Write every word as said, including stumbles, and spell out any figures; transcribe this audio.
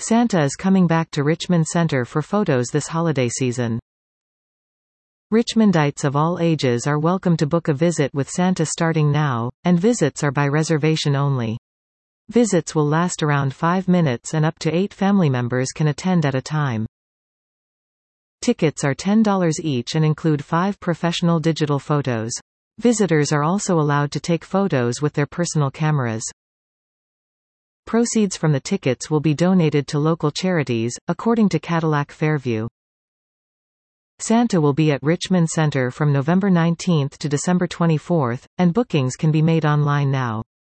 Santa is coming back to Richmond Center for photos this holiday season. Richmondites of all ages are welcome to book a visit with Santa starting now, and visits are by reservation only. Visits will last around five minutes and up to eight family members can attend at a time. Tickets are ten dollars each and include five professional digital photos. Visitors are also allowed to take photos with their personal cameras. Proceeds from the tickets will be donated to local charities, according to Cadillac Fairview. Santa will be at Richmond Center from November nineteenth to December twenty-fourth, and bookings can be made online now.